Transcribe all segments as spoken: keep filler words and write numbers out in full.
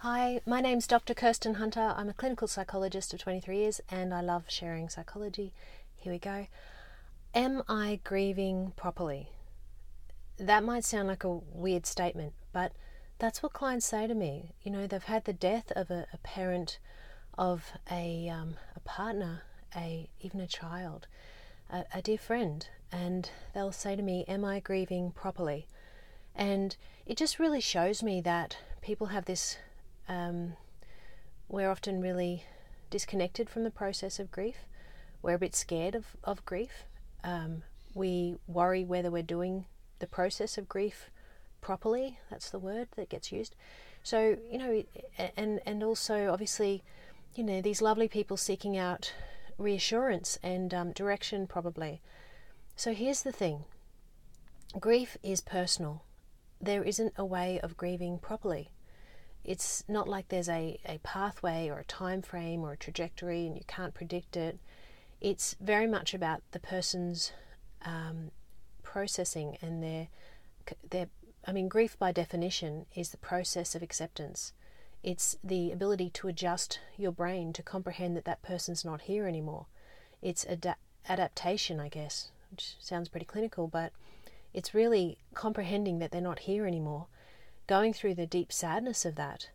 Hi, my name's Doctor Kirsten Hunter. I'm a clinical psychologist of twenty-three years and I love sharing psychology. Here we go. Am I grieving properly? That might sound like a weird statement, but that's what clients say to me. You know, they've had the death of a, a parent, of a, um, a partner, a even a child, a, a dear friend, and they'll say to me, am I grieving properly? And it just really shows me that people have this Um, we're often really disconnected from the process of grief. We're a bit scared of, of grief. Um, we worry whether we're doing the process of grief properly. That's the word that gets used. So, you know, and, and also obviously, you know, these lovely people seeking out reassurance and um, direction probably. So here's the thing. Grief is personal. There isn't a way of grieving properly. It's not like there's a, a pathway or a time frame or a trajectory and you can't predict it. It's very much about the person's um, processing and their, their, I mean, grief by definition is the process of acceptance. It's the ability to adjust your brain to comprehend that that person's not here anymore. It's ad- adaptation, I guess, which sounds pretty clinical, but it's really comprehending that they're not here anymore, going through the deep sadness of that,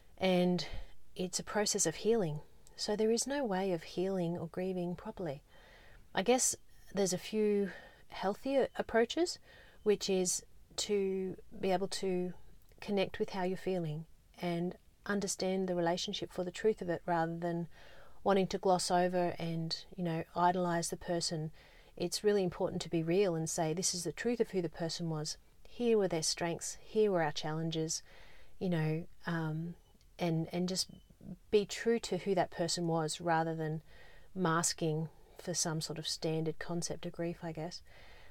and it's a process of healing. So there is no way of healing or grieving properly. I guess there's a few healthier approaches, which is to be able to connect with how you're feeling and understand the relationship for the truth of it, rather than wanting to gloss over and, you know, idolize the person. It's really important to be real and say, this is the truth of who the person was. Here were their strengths, here were our challenges, you know, um, and, and just be true to who that person was, rather than masking for some sort of standard concept of grief, I guess.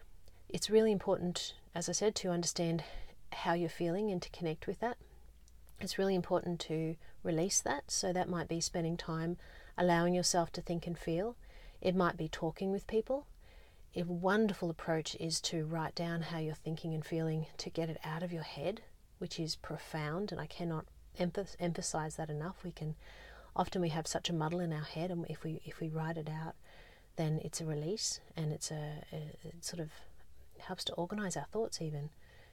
It's really important, as I said, to understand how you're feeling and to connect with that. It's really important to release that. So that might be spending time allowing yourself to think and feel. It might be talking with people. A wonderful approach is to write down how you're thinking and feeling, to get it out of your head, which is profound, and I cannot emph- emphasize that enough. We can often we have such a muddle in our head, and if we if we write it out, then it's a release, and it's a, a it sort of helps to organize our thoughts. Even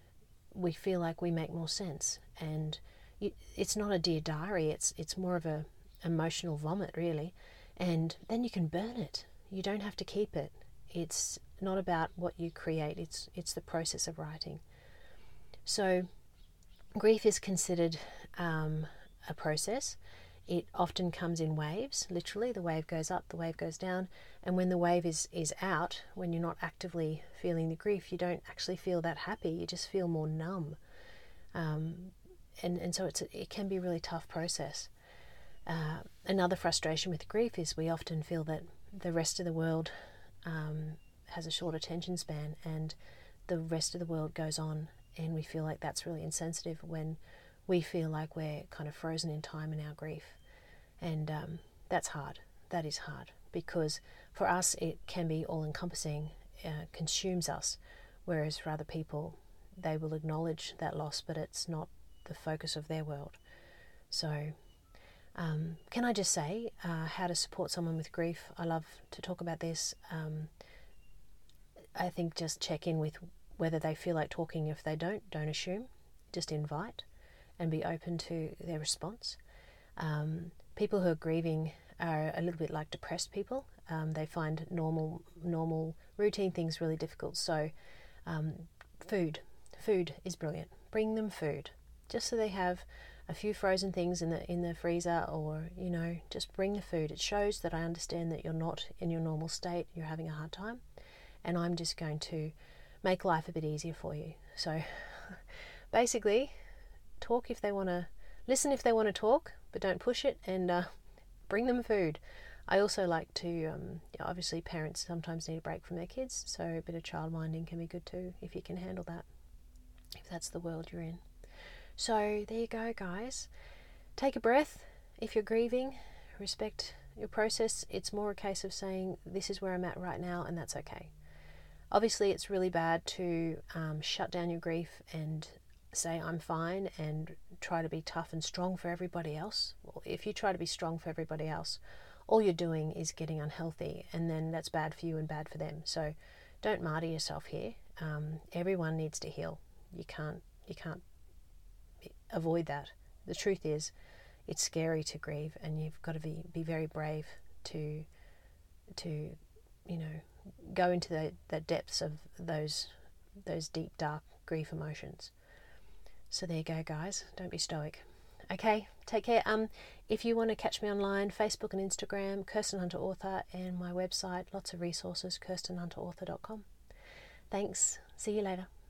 we feel like we make more sense, and you, it's not a Dear Diary. It's it's more of a emotional vomit, really, and then you can burn it. You don't have to keep it. It's not about what you create, it's it's the process of writing. So grief is considered um, a process. It often comes in waves, literally. The wave goes up, the wave goes down, and when the wave is, is out, when you're not actively feeling the grief, you don't actually feel that happy, you just feel more numb. Um, and, and so it's a, it can be a really tough process. Uh, another frustration with grief is we often feel that the rest of the world Um, has a short attention span, and the rest of the world goes on, and we feel like that's really insensitive when we feel like we're kind of frozen in time in our grief. And um, that's hard. That is hard, because for us it can be all-encompassing, uh, consumes us, whereas for other people, they will acknowledge that loss, but it's not the focus of their world. So Um, can I just say uh, how to support someone with grief? I love to talk about this. Um, I think just check in with whether they feel like talking. If they don't, don't assume. Just invite and be open to their response. Um, people who are grieving are a little bit like depressed people. Um, they find normal, normal routine things really difficult. So um, food. Food is brilliant. Bring them food, just so they have a few frozen things in the in the freezer, or, you know, just bring the food. It shows that I understand that you're not in your normal state, you're having a hard time, and I'm just going to make life a bit easier for you. So basically, talk if they want to, listen if they want to talk, but don't push it, and uh, bring them food. I also like to, um, yeah, obviously parents sometimes need a break from their kids, so a bit of child minding can be good too, if you can handle that, if that's the world you're in. So there you go, guys. Take a breath. If you're grieving, respect your process. It's more a case of saying, this is where I'm at right now, and that's okay. Obviously, it's really bad to um, shut down your grief and say I'm fine and try to be tough and strong for everybody else. Well, if you try to be strong for everybody else, all you're doing is getting unhealthy, and then that's bad for you and bad for them. So don't martyr yourself here. Um, everyone needs to heal. You can't you can't avoid that. The truth is, it's scary to grieve, and you've got to be, be very brave to to you know go into the, the depths of those those deep, dark grief emotions. So there you go, guys. Don't be stoic. Okay, take care. Um, if you want to catch me online, Facebook and Instagram, Kirsten Hunter Author, and my website, lots of resources, kirsten hunter author dot com. Thanks. See you later.